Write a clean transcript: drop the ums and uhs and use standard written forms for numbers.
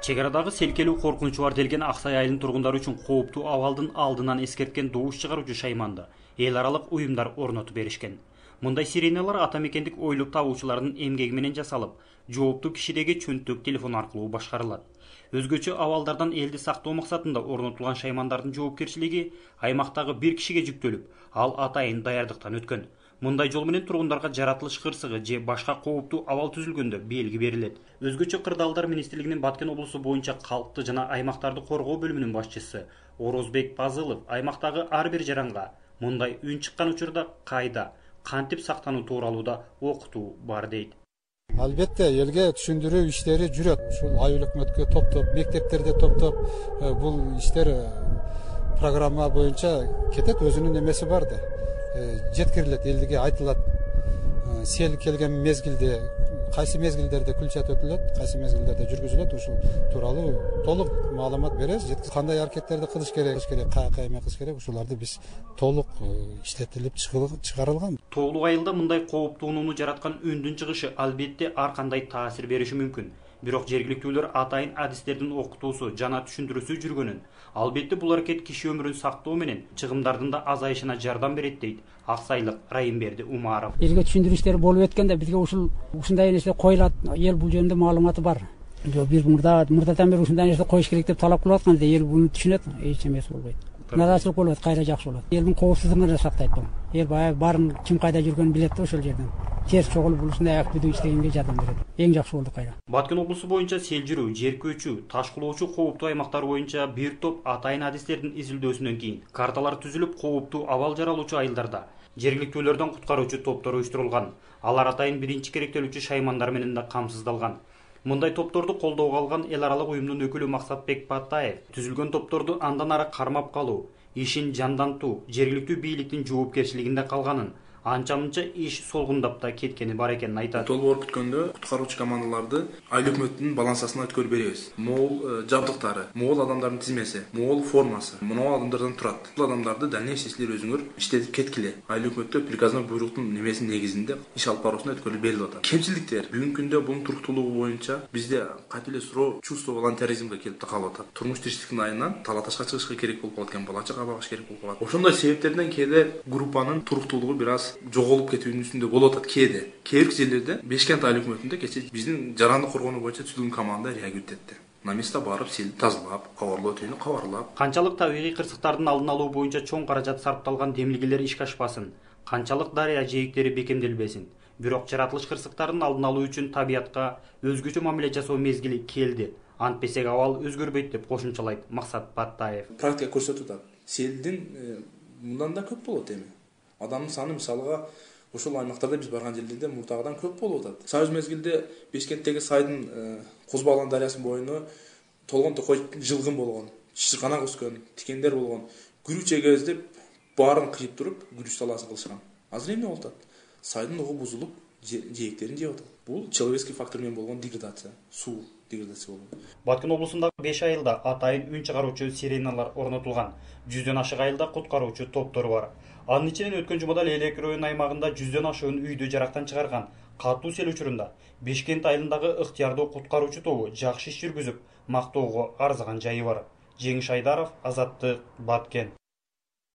Чек арадагы селкелүү коркунучу бар делген Аксай айылынын тургундары үчүн кооптуу абалдын алдынан эскерткен добуш чыгаруучу шайманды эл аралык уюмдар орнотуп беришкен. Мындай сиреналар ата мекендик ойлуп табуучулардын эмгеги менен жасалып, жооптуу кишидеги чөнтөк телефон аркылуу башкарылат. Өзгөчө абалдардан элди сактоо максатында орнотулган шаймандардын жоопкерчилиги аймактагы бир кишиге жүктөлүп, ал атайын даярдыктан өткөн. Мындай жол менен тургундарга жаратылыш кырсыгы же башка кооптуу абал түзүлгөндө белги берилет. Өзгөчө Кырдаалдар министрлигинин Баткен облусу боюнча калкты жана аймактарды коргоо бөлүмүнүн башчысы Орозбек Пазылов аймактагы ар бир жаранга мындай үн чыккан учурда кайда, кантип сактануу тууралуу да окутуу бар дейт. Албетте элге түшүндүрүү иштери жүрөт. Ушул айыл өкмөткө топтоп, мектептерде топтоп бул иштер программа боюнча кетет, өзүнүн эмеси бар да. Жеткирилет, элге айтылат. Сел келген мезгилде, кайсы мезгилдерде күлчат өтүлөт, кайсы мезгилдерде жүргүзүлөт, ушул тууралуу толук маалымат беребиз. Кандай аракеттерди кылыш керек, каяка эме кылыш керек, ушуларды биз толук иштетилип чыгарылган. Тоолук айылда мындай кооптууну жараткан үндүн чыгышы албетте ар кандай таасир бериши мүмкүн. Бирок жергиликтүүлөр атайын адистердин окутуусу жана түшүндүрүүсү жүргөнүн, албетте бул аракет киши өмүрүн сактоо менен чыгымдардын да азайышына жардам берет дейт Аксайлык Райымберди Умаров. Элге түшүндүрүү иштери болуп өткөндө бизге ушундай нерсе коюлат, эл бул жөнүндө маалыматы бар. Бир мурдадан бери ушундай нерсе коюш керек деп талап кылып атканда эл буну түшүнөт, эч эмеси болбойт. Наразычылык болот, кайра жакшы болот. Элдин коопсуздугун да сактайт бул. Эл баягы баарын ким кайда жүргөнүн билет да ошол жерден. Терс чогулуп ушундай активдүү иштегенге жардам берет. Эң жакшы болду кайра. Баткен облусу боюнча сел жүрүү, жер көчүү, таш кулоочу кооптуу аймактар боюнча бир топ атайын адистердин изилдөөсүнөн кийин карталар түзүлүп, кооптуу абал жаралуучу айылдарда жергиликтүүлөрдөн куткаруучу топтор уюштурулган. Алар атайын биринчи керектелүүчү шаймандар менен да камсыздалган. Мындай топторду колдоого алган эл аралык уюмдун өкүлү Максатбек Паттаев түзүлгөн топторду андан ары кармап калуу, ишин жандантуу, жергиликтүү бийликтин жоопкерчилигинде калганын, анча-мынча иш солгундап да кеткени бар экенин айтат. Толук бүткөндө куткаруучу командаларды айыл өкмөттүнүн балансасына өткөрүп беребиз. Могул жабдыктары, могул адамдардын тизмеси, могул формасы, мынау адамдардан турат. Бул адамдарды дальнейший силер өзүңөр иштетип кеткиле. Айыл өкмөттө приказной буйруктун немесинин негизинде иш алып баруусуна өткөрүлүп берилип атат. Кемчиликтер бүгүнкү күндө бунун туруктуулугу боюнча бизде кантип эле суроо чувство волонтеризмге келип такалып атат. Турмуш тиричиликтин айынан тала ташка чыгышка керек болуп калат экен, бала чага багыш керек болуп калат. Ошондой себептерден кээде группанын туруктуулугу бир аз жоголуп кетүүнүн үстүндө болуп атат кээде. Кээ бир жерлерде Бешкент айыл өкмөтүндө кече биздин жарандык коргонуу боюнча түзүлгөн команда реагировать этти. На место барып селди тазалап, кабарлоо өтүүнү кабарлап. Канчалык табигый кырсыктардын алдын алуу боюнча чоң каражат сарпталган демилгелер ишке ашпасын, канчалык дарыя жээктери бекемделбесин. Бирок жаратылыш кырсыктардын алдын алуу үчүн табиятка өзгөчө мамиле жасоо мезгили келди. Антпесек абал өзгөрбөйт деп кошумчалайт Максат Паттаев. Практика көрсөтүп атат. Селдин мындан да көп болот эми. Адамдын саны мисалга ошол аймактарда биз барган жерлерде мурдагыдан көп болуп атат. Союз мезгилде Бешкенттеги сайдын Козбалан дарыясынын боюну толгон токой жылгын болгон, чычырканак өскөн, тикендер болгон. Күрүч эгебиз деп баарын кыйып туруп, күрүч талаасын кылышкан. Азыр эмне болуп атат? Сайдын угу бузулуп, жээктерин жеп атат. Бул человеческий фактор менен болгон деградация, суу деградация болгон. Баткен облусундагы 5 айылда атайын үн чыгаруучу сиреналар орнотулган. 100дөн ашык айылда куткаруучу топтору бар. Анын ичинен өткөн жумада Лелек район аймагында 100дөн ашыгын үйдү жарактан чыгарган катуу сел учурунда Бешкент айылындагы ыктыярдуу куткаруучу тобу жакшы иш жүргүзүп, мактоого арзыган жайы бар. Жеңиш Айдаров, Азаттык, Баткен.